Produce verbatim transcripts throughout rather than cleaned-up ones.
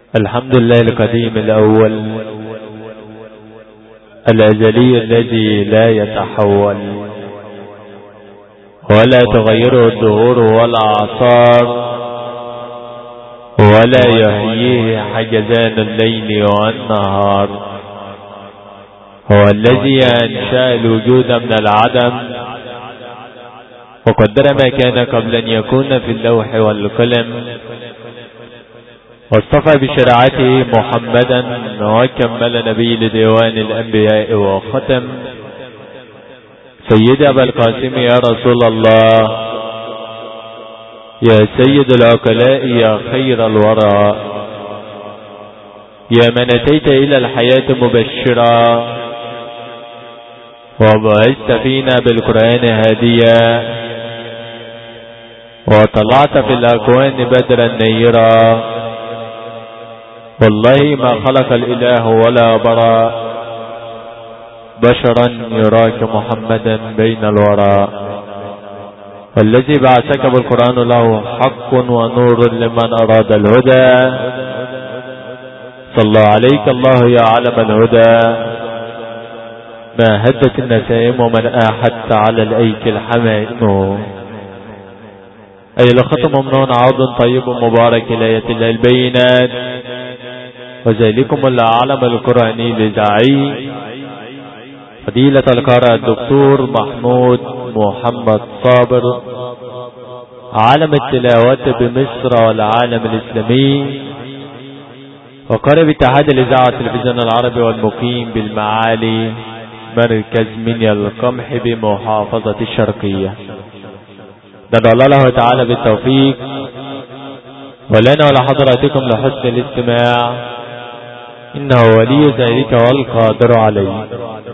الحمد لله القديم الأول الأزلي الذي لا يتحول ولا تغيره الدهور ولا أعصار ولا يحييه حجزان الليل والنهار. هو الذي أنشأ الوجود من العدم وقدر ما كان قبل أن يكون في اللوح والقلم، واصطفى بشريعته محمدا وكمل نبي لديوان الأنبياء وختم. سيد أبا القاسم يا رسول الله، يا سيد العقلاء، يا خير الورى، يا من أتيت إلى الحياة مبشرا وبعثت فينا بالقرآن هاديا وطلعت في الأكوان بدرا نيرا. والله ما خلق الإله ولا برى بشرا يراك محمدا بين الورى. والذي بعثك بالقرآن له حق ونور لمن أراد الهدى. صلى عليك الله يا علم الهدى، ما هدت النسائم ومن آحدت على الأيك الحمائم. أي لختم ممنون عوض طيب مبارك الآية الله البينات، وذلكم العالم القرآني لزعي فضيلة القارئ الدكتور محمود محمد صابر، عالم التلاوة بمصر والعالم الإسلامي، وقارئ باتحاد الإذاعة والتلفزيون العربي، والمقيم بالمعالي مركز منيا القمح بمحافظة الشرقية. ندعو الله تعالى بالتوفيق ولنا ولحضراتكم لحسن الاستماع، إنه ولي ذلك والقادر عليه.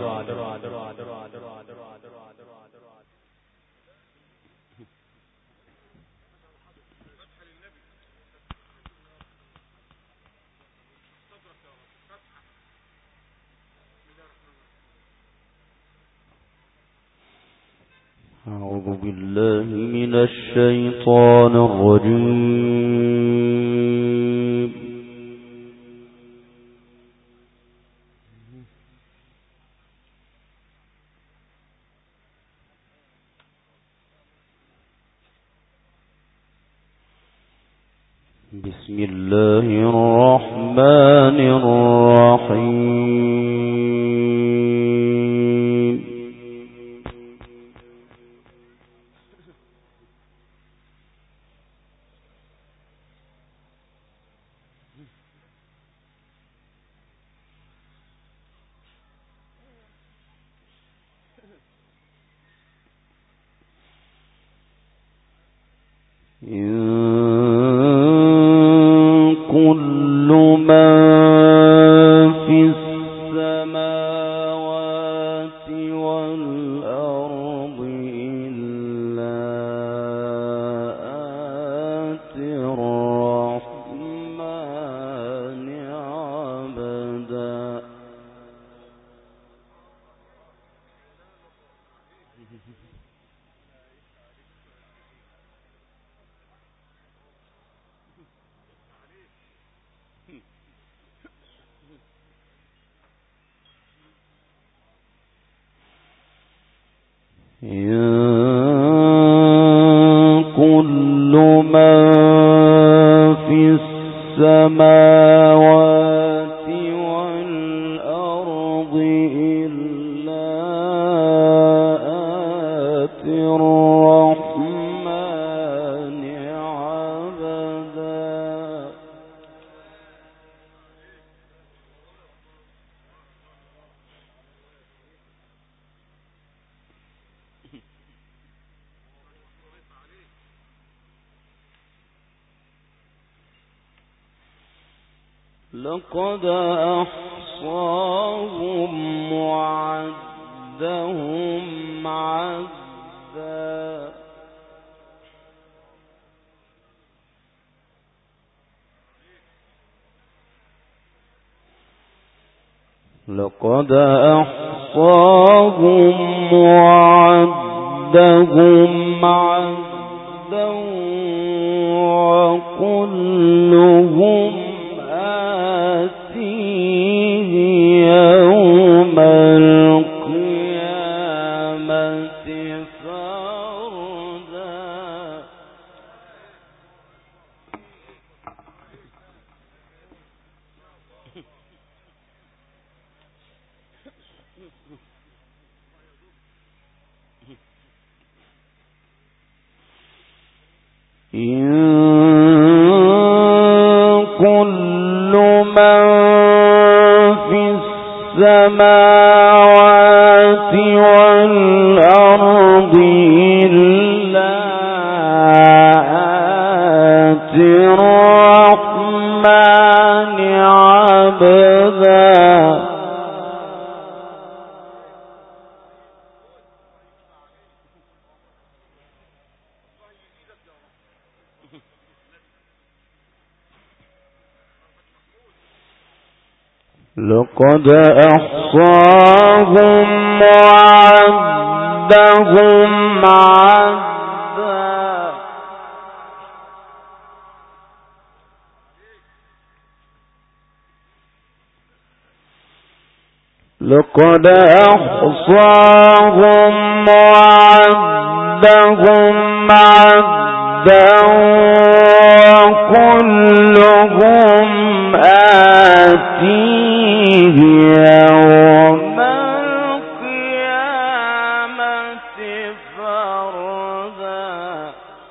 أعوذ بالله من الشيطان الرجيم. بسم الله الرحمن الرحيم. لقد أحصاهم وعدهم عدا. لقد أحصاهم وعدهم عدا وكلهم آمنين. آتيه يوم القيامة فردا. إن كل من في السماوات والأرض إلا آتي الرحمن عبدا. لقد أحصاهم وعدهم عدا. لقد أحصاهم وعدهم عدا وكلهم آتيه يوم القيامة فردا.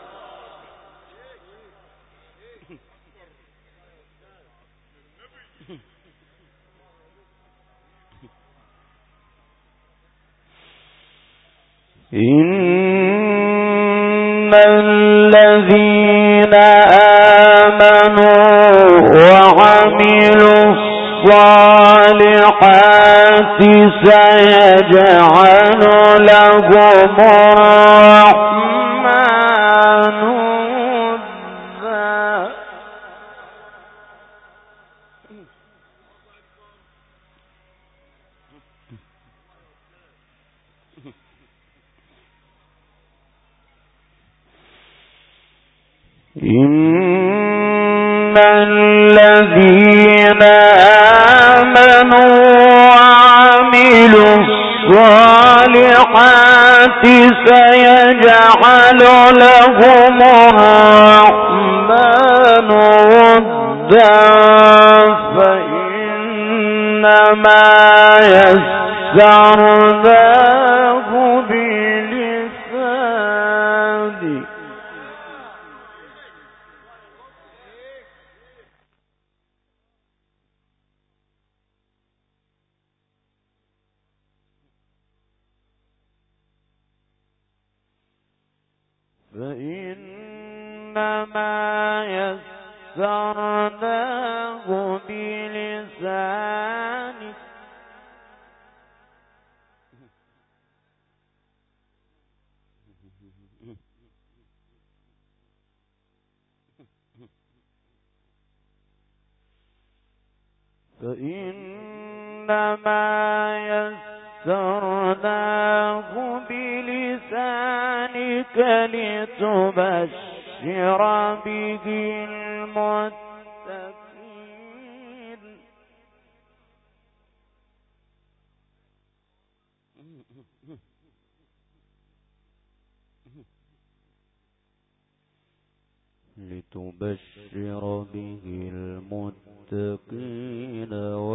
إن الذين آمنوا وعملوا الصالحات سيجعل لهم الرحمن ودا. إن الذين آمنوا وعملوا الصالحات سيجعل لهم الرحمن ودا فإنما يسرناه بلسانه. فإنما يسرناه بلسانك فإنما يسرناه بلسانك لتبشر به المتقين. لتبشر به المتقين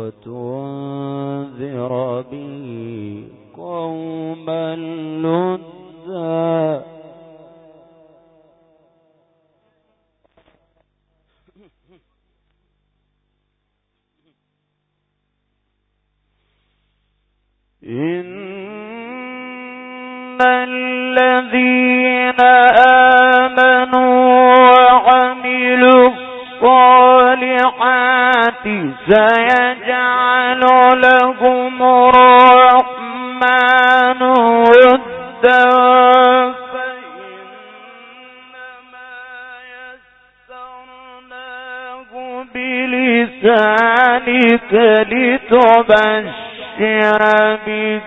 وتنذر به قوما لدا. إن الذين آمنوا وعملوا الصالحات سيجعل لهم الرحمن ودا فإنما يسرناه بلسانك لتبشر به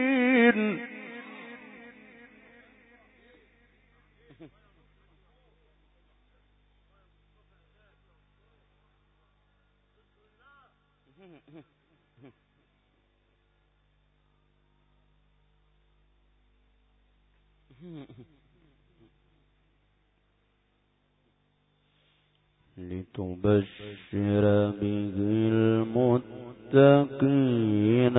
المتقين. لتبشر به المتقين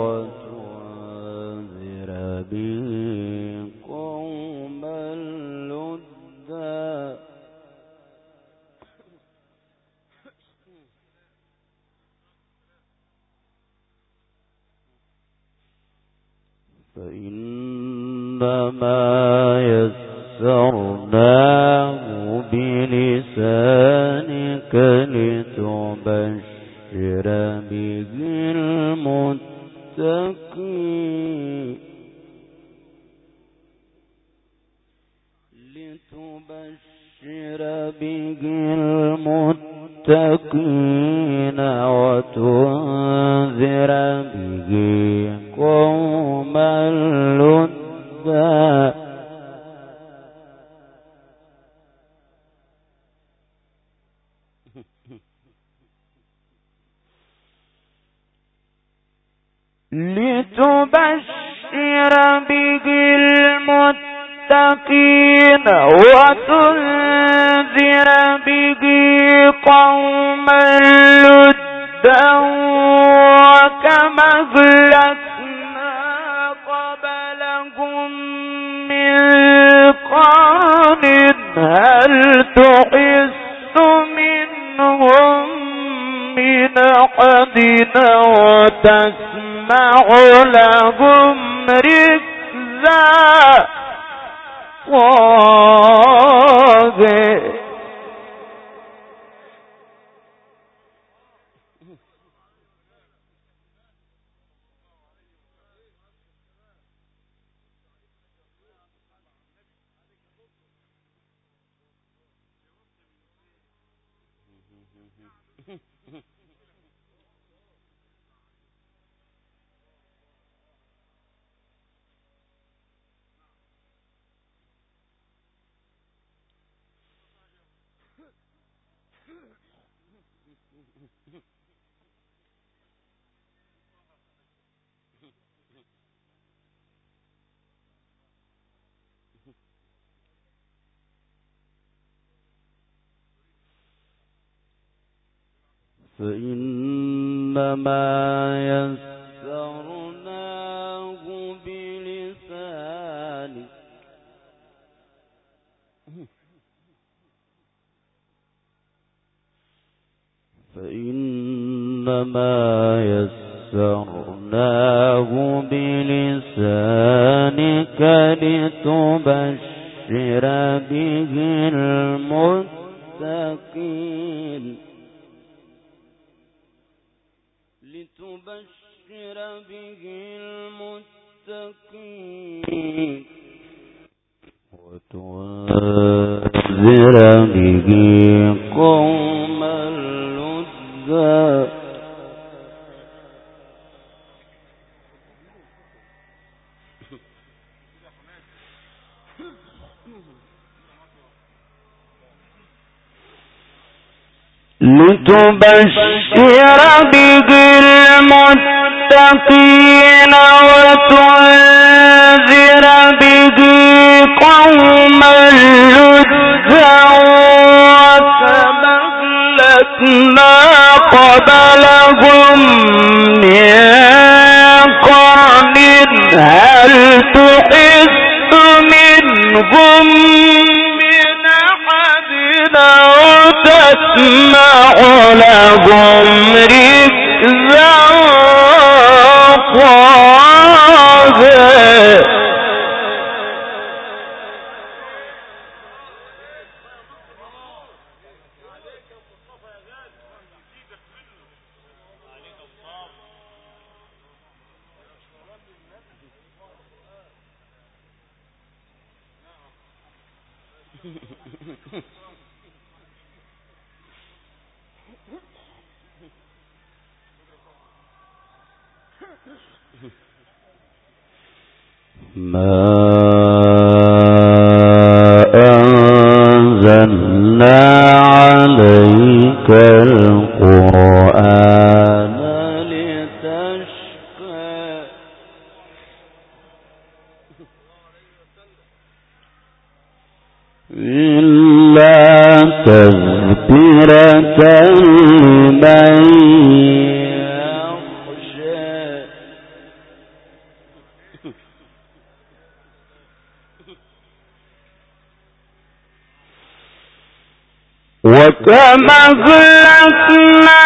وتنذر به قوما لدا فإنما يسرناه بلسانك لتبشر به المتقين لتبشر به المتقين وتنذر به قوما لدا لتبشر به المتقين وتنذر به قوما لدا وكما أهلكنا قبلهم من قرن هل تحس منهم من أحد وتسمع لهم ركزا طاغ فإنما يسرناه بلسانك فإنما يسرناه بلسانك لتبشر به المتقين لتبشر به المتقين وتنذر به قوما لدا لتبشر به المتقين وتنذر به قوما لدا وكما أهلكنا قبلهم من قرن هل تحس منهم من أحد وتسمع لهم ركزا طاغ ما أنزلنا عليك القرآن إلا تذكرة لمن يخشى وكما أهلكنا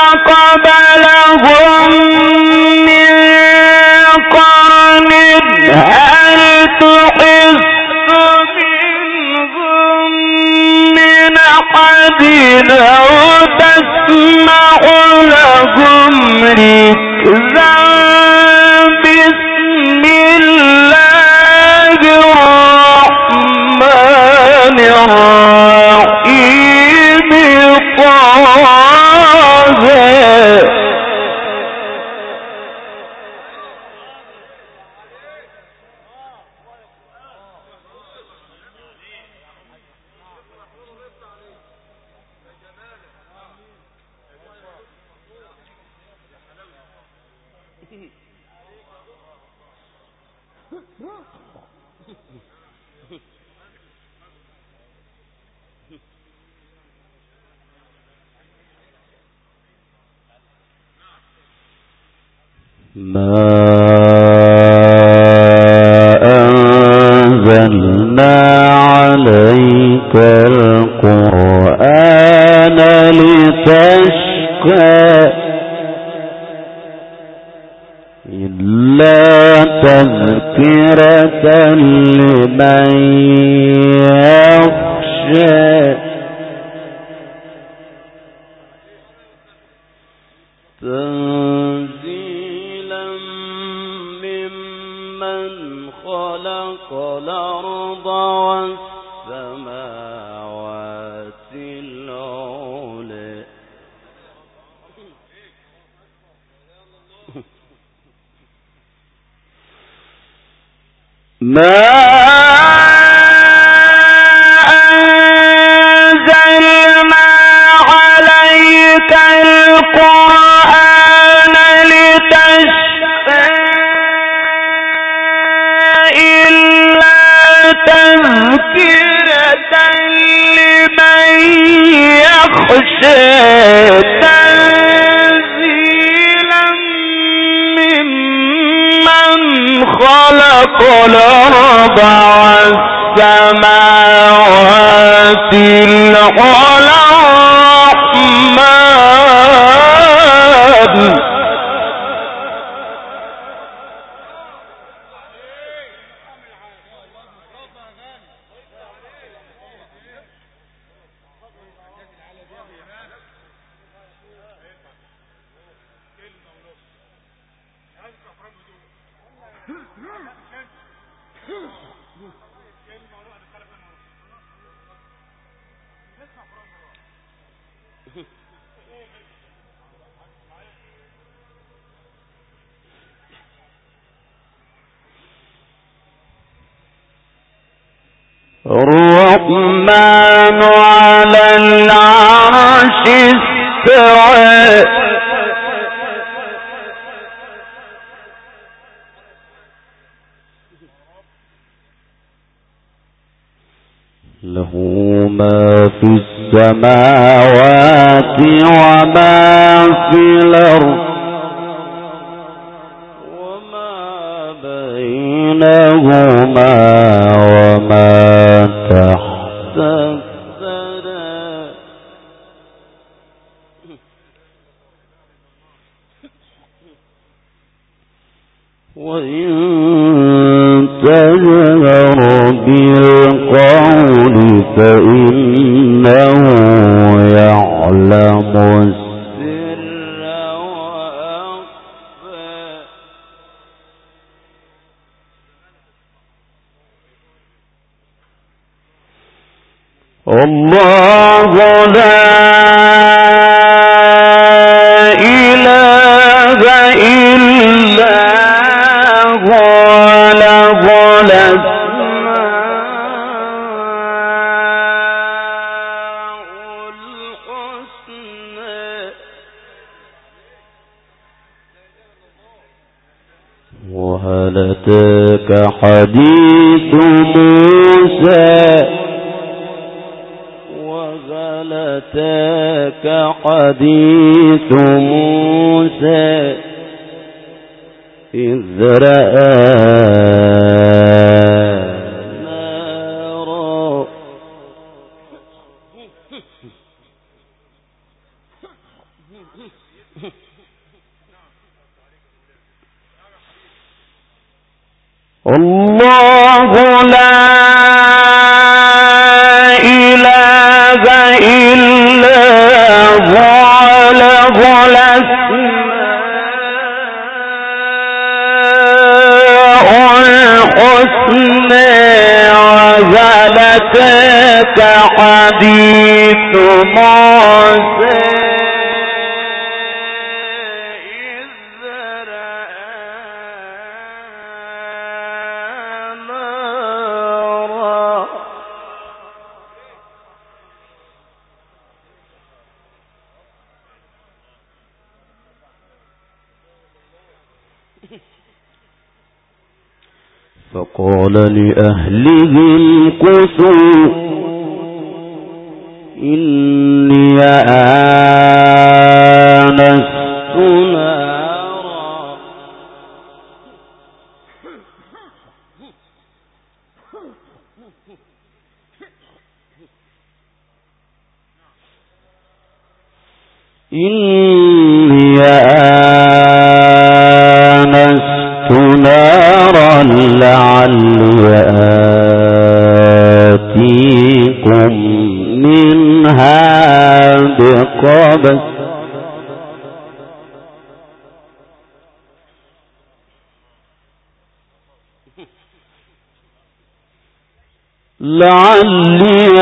قبلهم من قرن هل تحس منهم من أحد أو تسمع لهم ركزا بسم الله الرحمن الرحيم طه ما أنزلنا عليك القرآن لتشقى إلا تذكرة لمن يخشى تنزيلا ممن خلق الأرض والسماوات العلى ما أنزلنا عليك القرآن لتشقى إلا تذكرة لمن يخشى تنزيلا ممن خلق الأرض والسماوات العلى الرحمن الرحمن على العرش استوى له ما في السماوات وما في الأرض وما بينهما وما تحت الثرى وإن تجهر بالقول فإنه يعلم السر وأخفى الله لا إله إلا هو له الأسماء الحسنى وهل أتاك حديث موسى أتاك حديث موسى إذ رأى نارا الله لا إله إلا هو له الأسماء الحسنى وهل أتاك حديث موسى فقال لأهلهم كثوا إني آنست نارا إني آنست نارا لعلي آتيكم منها بقبس لعلي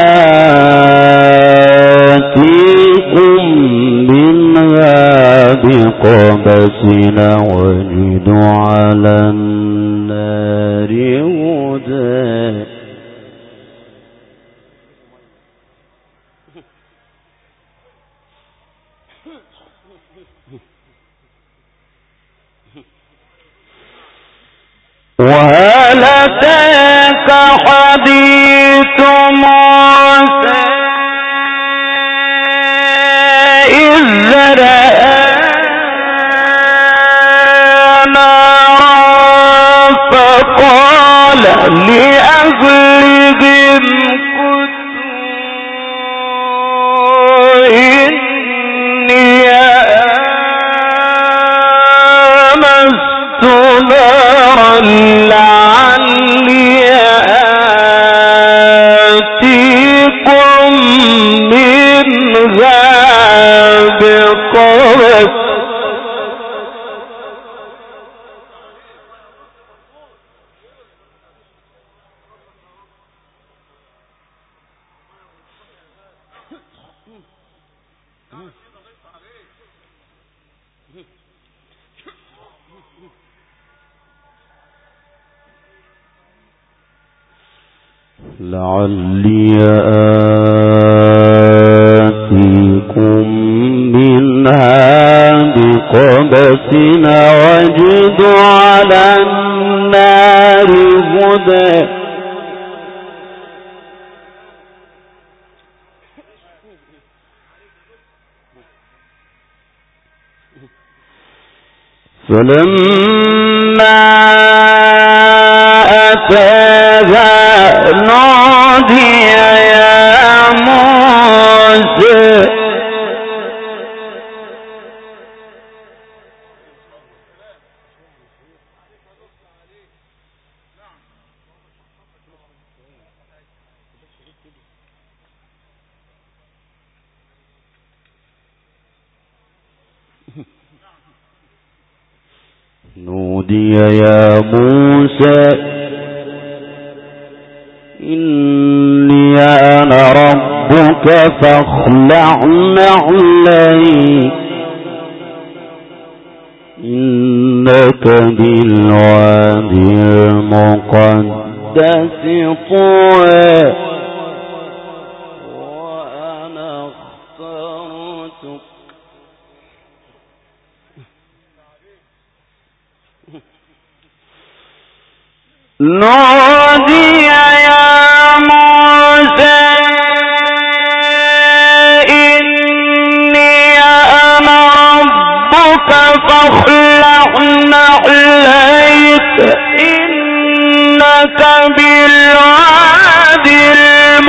آتيكم منها بقبس وجد على النار هدى وهل أتاك حديث موسى إذ رأى نارا فقال لأهلهم كثوا إني آنست نارا لعلي آتيكم منها بقبس لعلي آتيكم منها بقبس وجد على النار هدى فلما أتاها نودي يا موسى نودي يا موسى إني أنا ربك فاخلع نعليك إنك بالوادي المقدس طوى وأنا اخترتك نودي يا موسى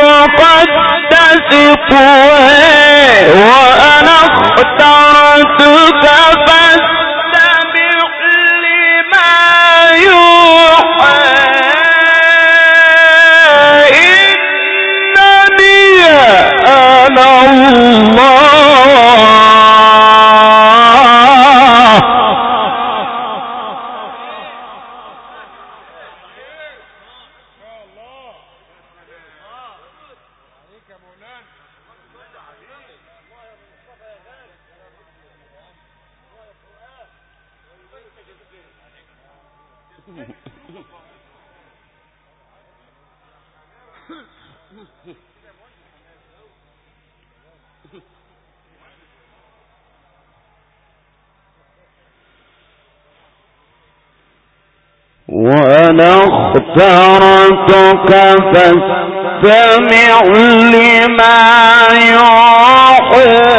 المقدس طوى وأنا اخترتك فاستمع لما يوحى إنني أنا الله وأنا اخترتك فاستمع لما يوحى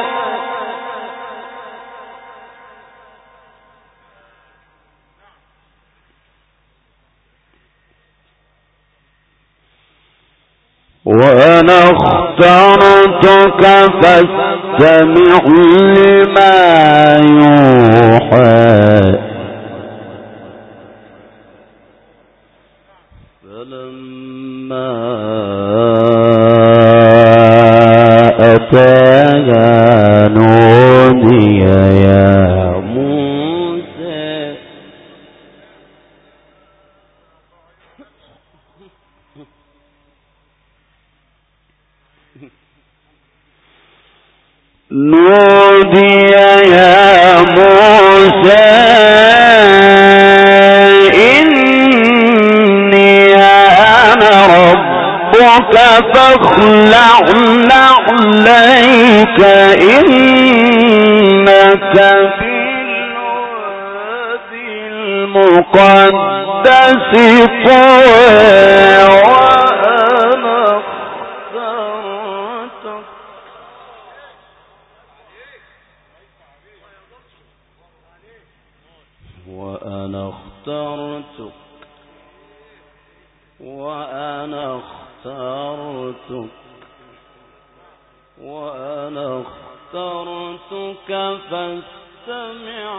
وأنا اخترتك فاستمع لما يوحى فلما أتاها نودي يا موسى نودي يا موسى إني أنا ربك فاخلع نعليك إنك بالوادي المقدس طوى وأنا اخترتك وأنا اخترتك وأنا اخترتك وأنا اخترتك فاستمع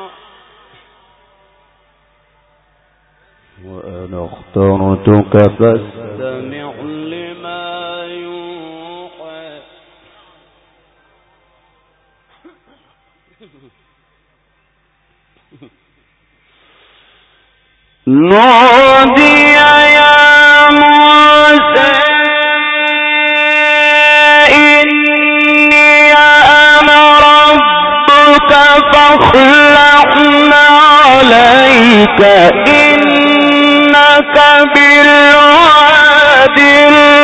وأنا اخترتك فاستمع لما يوحى نودي يا موسى إني أنا ربك فاخلع عليك إنك بالوادي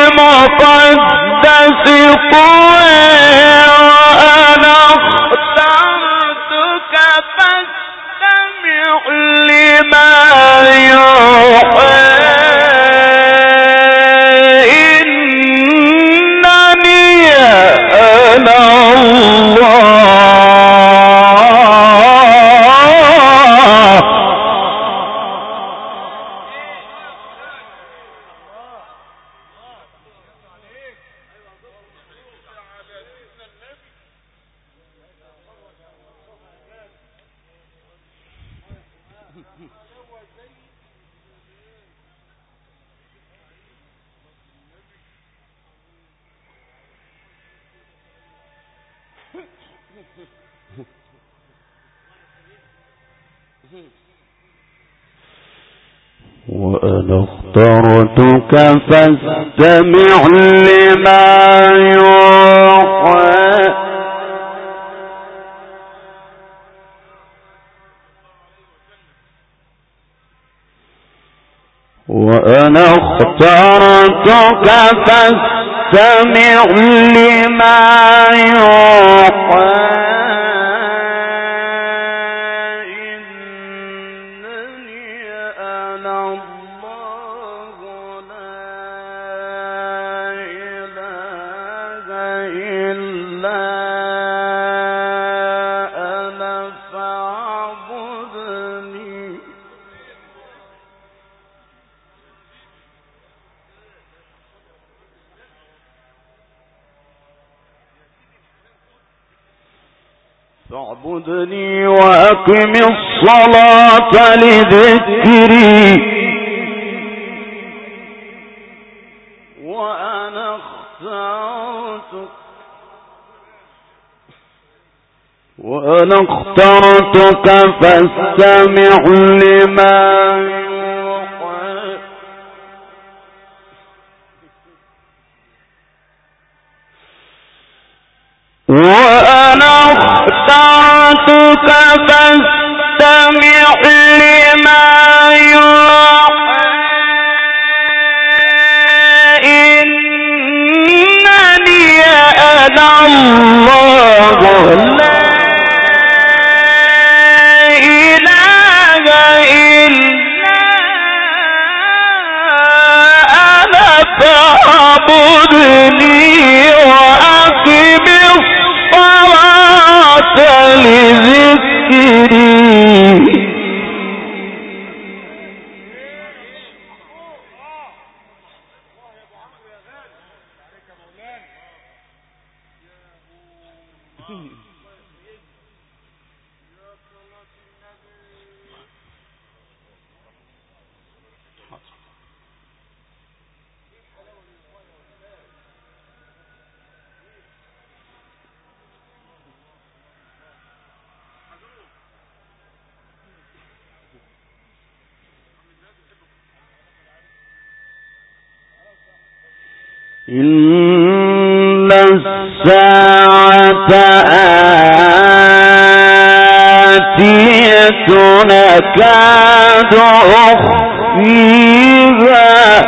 المقدس طوى وأنا اخترتك فاستمع لما يوحى إنني أنا الله وأنا اخترتك فاستمع لما يوحى وأنا اخترتك فاستمع لما يوحى فاعبدني وأقم الصلاة لذكري وأنا اخترتك وأنا اخترتك فاستمع لما يوحى وأنا اخترتك فاستمع لما يوحى إنني أنا الله لا إله إلا أنا فاعبدني وأقم الصلاة لذكري إن الساعة آتية أكاد أخفيها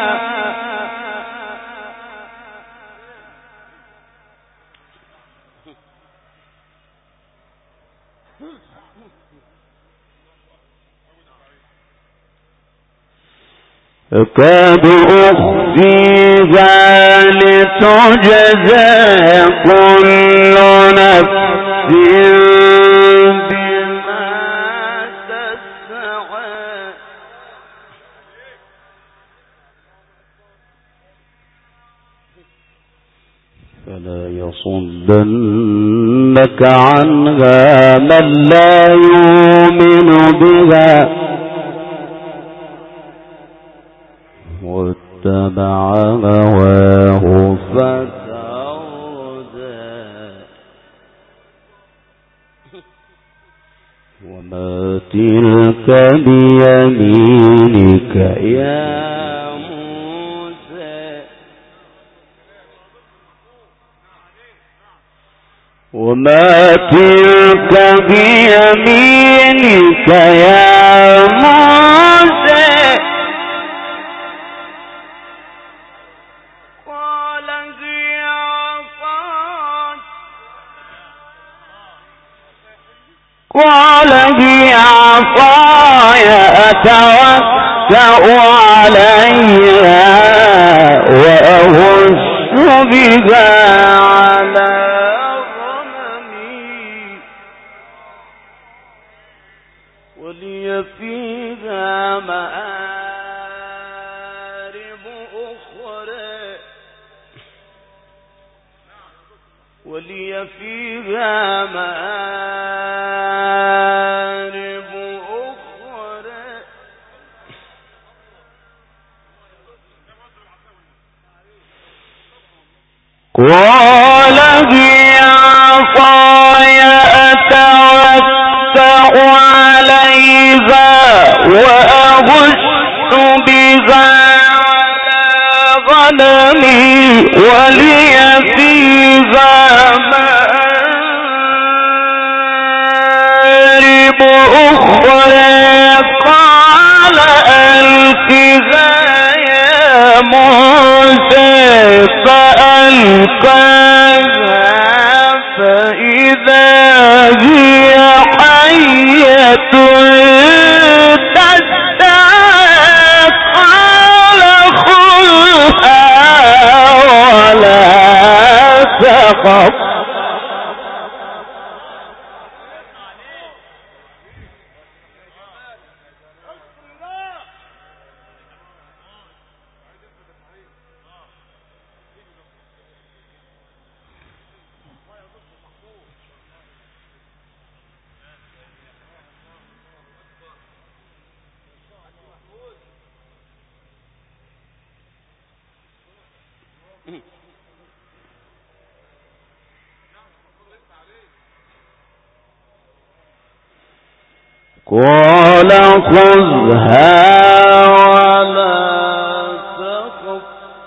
أكاد أخفيها لتجزى كل نفس بما تسعى فلا يصدنك عنها من لا يؤمن بها واتبع هواه فتردى وما تلك بيمينك يا موسى وما تلك بيمينك يا موسى قال هي عصاي أتوكأ عليها وأهش بها على غنمي ولي فيها مآرب أخرى ولي فيها مآرب أخرى قال هي عصاي أتوكأ عليها وأهش بها على غنمي ولي فيها مآرب أخرى قال ألقها يا موسى فألقاها فإذا هي حية تسعى قال خذها ولا تخف قال خذها ولا تخف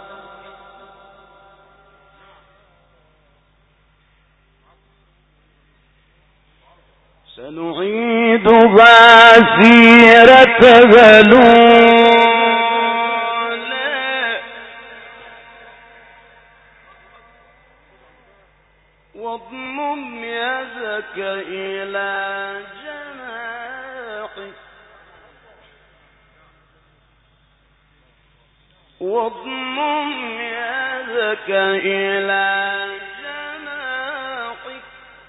سنعيدها سيرتها الأولى واضمم يدك إلى واضمم يدك إلى جناحك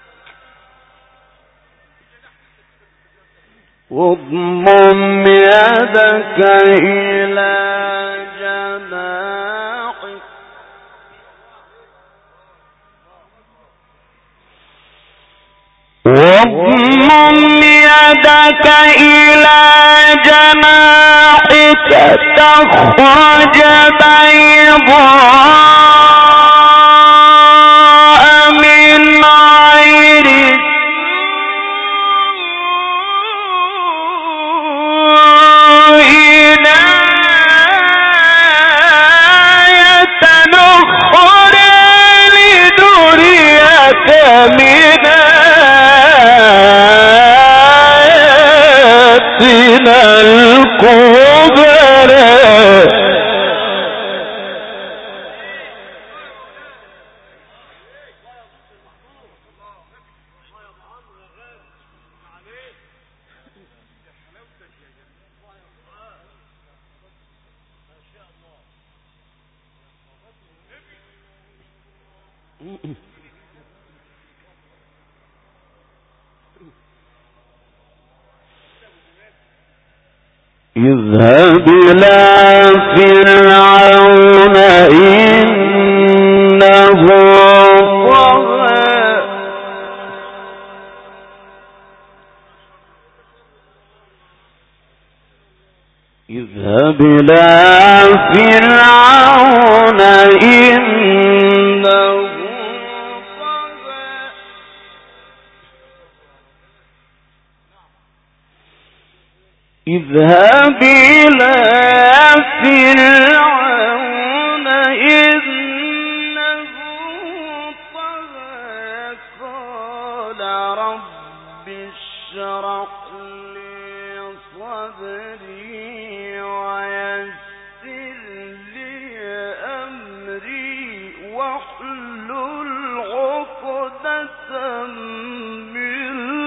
واضمم يدك إلى جناحك واضمم يدك إلى جناحك تخرج بيضاء من غير آية أخرى لنريك من آياتنا الكبرى اذهب إلى فرعون إنه طغى اذهب إلى فرعون إنه اذهب إلى فرعون إنه طغى قال رب اشرح لي صدري ويسر لي أمري واحلل عقدة من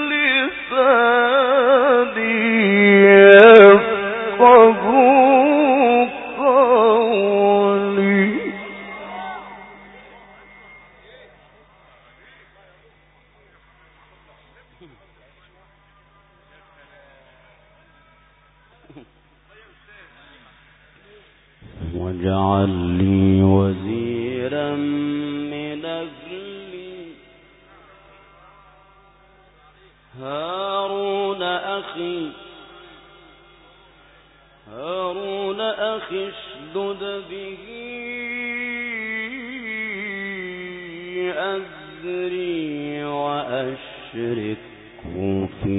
لساني قولي واجعل لي وزيرا من أهلي هارون أخي هارون أخي اشدد به أزري وأشركه في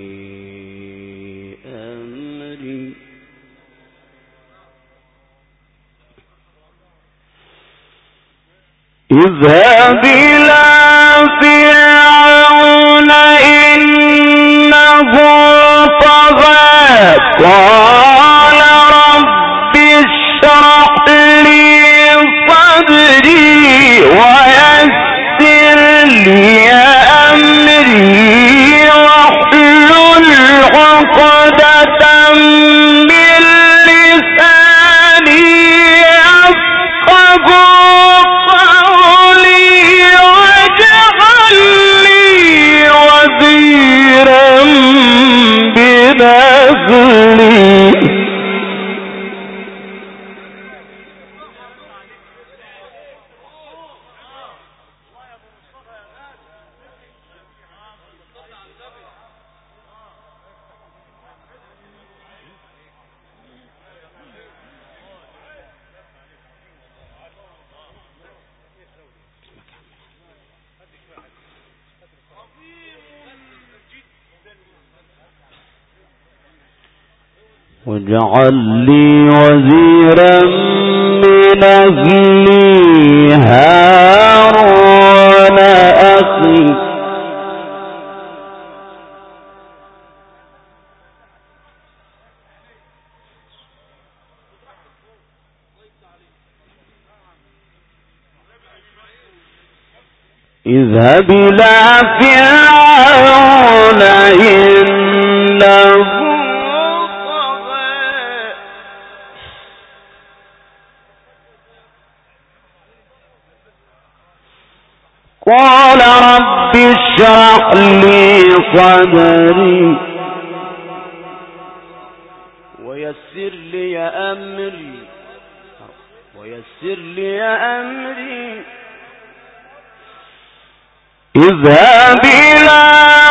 أمري اذهب إلى فرعون إنه طغى قال رب اشرح لي صدري ويسر لي أمري واحلل عقدة من لساني يفقهوا قولي واجعل لي وزيرا من أهلي واجعل لي وزيرا من أهلي هارون أخي اذهب إلى فرعون إنه قال رب اشرح لي صدري ويسر لي أمري ويسر لي أمري اذهب إلى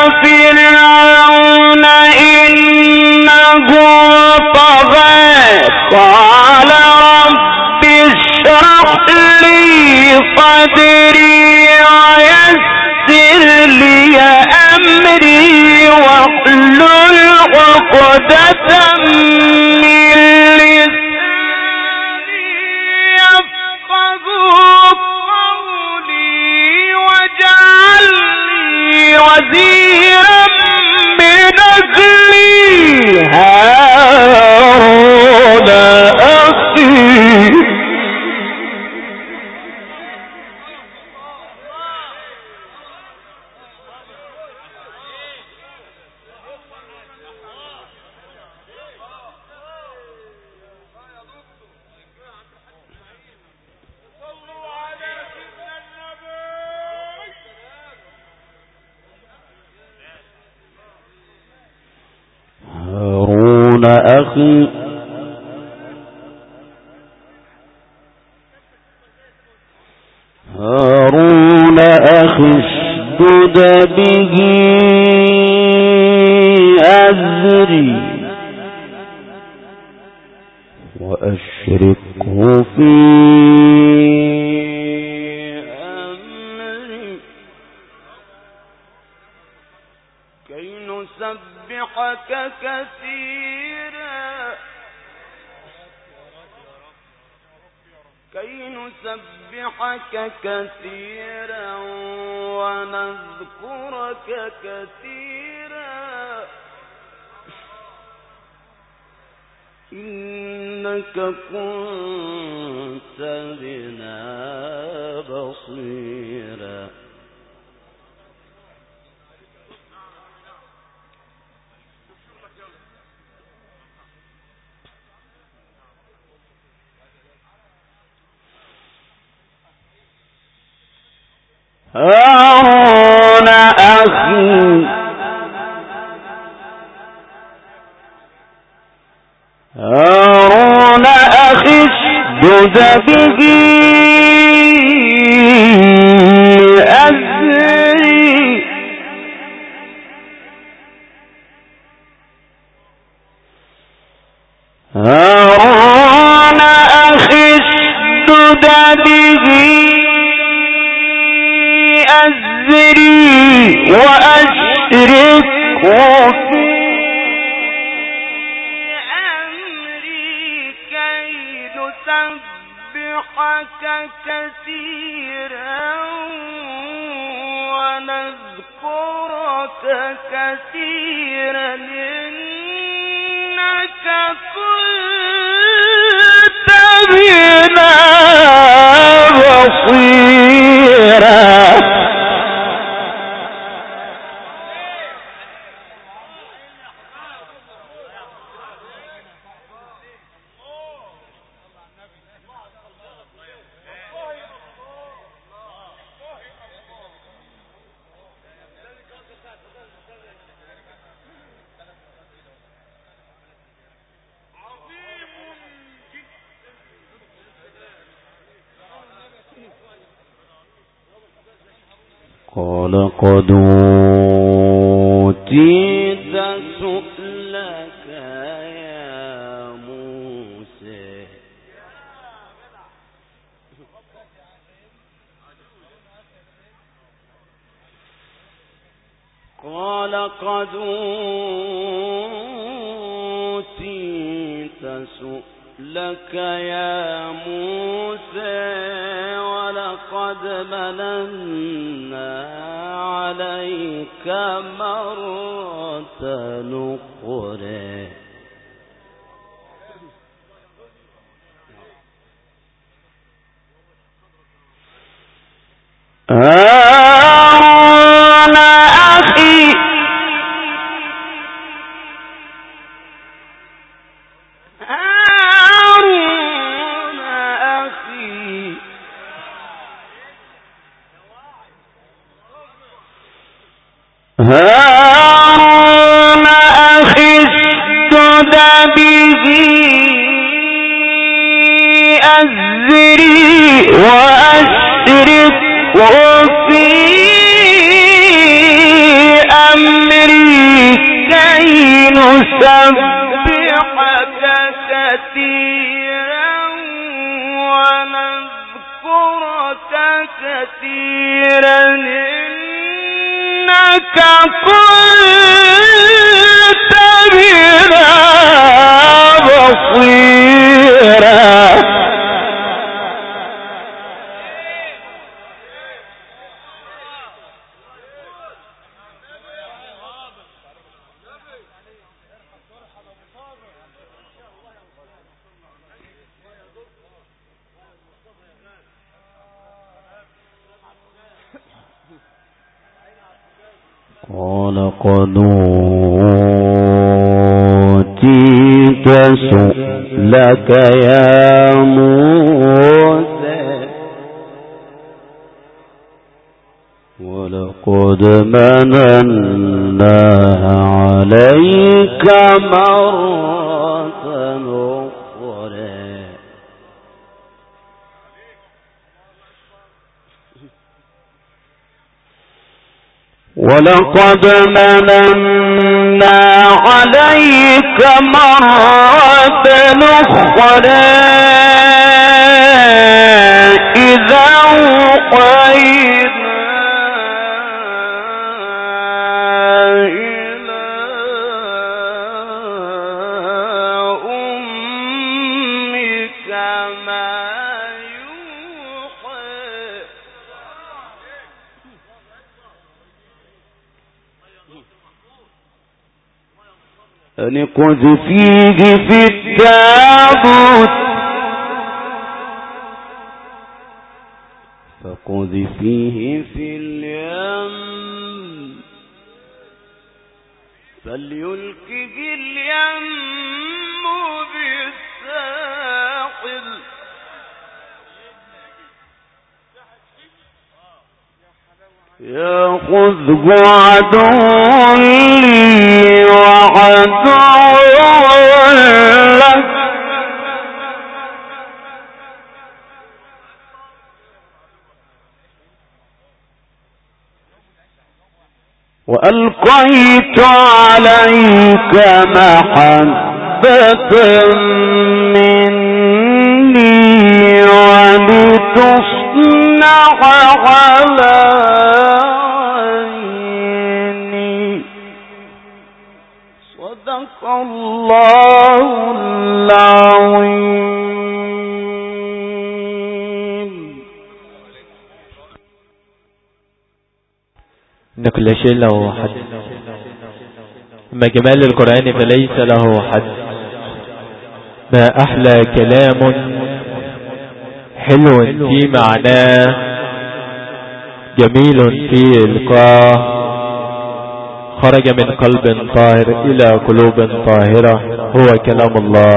فرعون إنه طغى قال رب اشرح لي صدري ويسر لي أمري واحلل عقدة من لساني يفقهوا قولي واجعل لي وزيرا من أهلي هارون أخي هارون أخي هارون أخي اشدد به أزري وأشركه في أمري كي نسبحك كثيرا كي نسبحك كثيرا ونذكرك كثيرا إنك كنت بنا بصيرا هارون أخي هارون أخي اشدد به أزري هارون أخي اشدد به أزري وأشركه في أمري كي نسبحك كثيرا ونذكرك كثيرا إنك كنت بنا بصيرا قال قد أوتيت سؤلك يا موسى قال قد أوتيت سؤلك يا موسى ولقد مننا عليك مرة أخرى هارون أخي هارون أخي هارون أخي اشدد به أزري وأشرك وفي أمري كي نسبحك كثيرا ونذكرك كثيرا إنك كنت بنا بصيرا. قال قد أوتيت سؤلك يا موسى ولقد مننا عليك مرة أخرى ولقد مننا عليك مرة أخرى إذا أوحينا إلى أمك ما أن اقذفيه في التابوت فقذفيه في اليم فليلقه اليم بالساحل يأخذه عدو لي وعدو لك وألقيت عليك محبة مني ولتصنع على عيني. صدق الله العظيم. إن كل شيء له حد، أما جمال القرآن فليس له حد. ما أحلى كلام حلو في معناه جميل في إلقاه خرج من قلب طاهر إلى قلوب طاهرة هو كلام الله.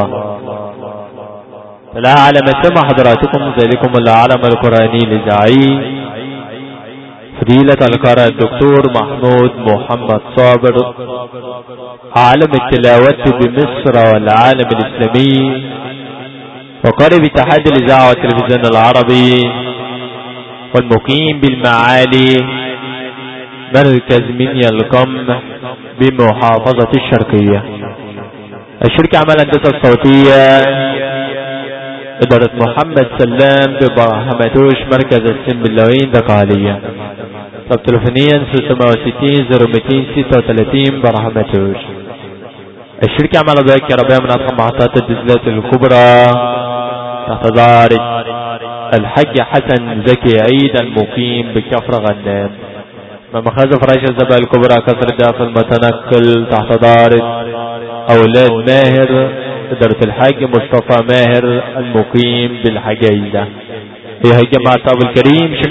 فلا أعلم سمع حضراتكم ذلكم العالم القرآني لزعي فضيلة القارئ الدكتور محمود محمد صابر عالم التلاوة بمصر والعالم الإسلامي وقارئ باتحاد الإذاعة والتلفزيون العربي والمقيم بالمعالي مركز منيا القم بمحافظة الشرقية. الشركة عمل الهندسة الصوتية إدارة محمد سلام ببرهمتوش مركز السنبلاوين دقالية. طب تلفونيا ستمائة وستين صفر مئتين ستة وثلاثين برهمتوش. الشركة عمل ذلك ربيع من أضخم محطات الدزلات الكبرى تحت دار الحاج حسن زكي عيد المقيم بكفر غنام. مخازن فراش الزبائن الكبرى كسر الداخل المتنقل تحت دار أولاد ماهر إدارة الحاج مصطفى ماهر المقيم بالحجيزة. يا جماعة الكريم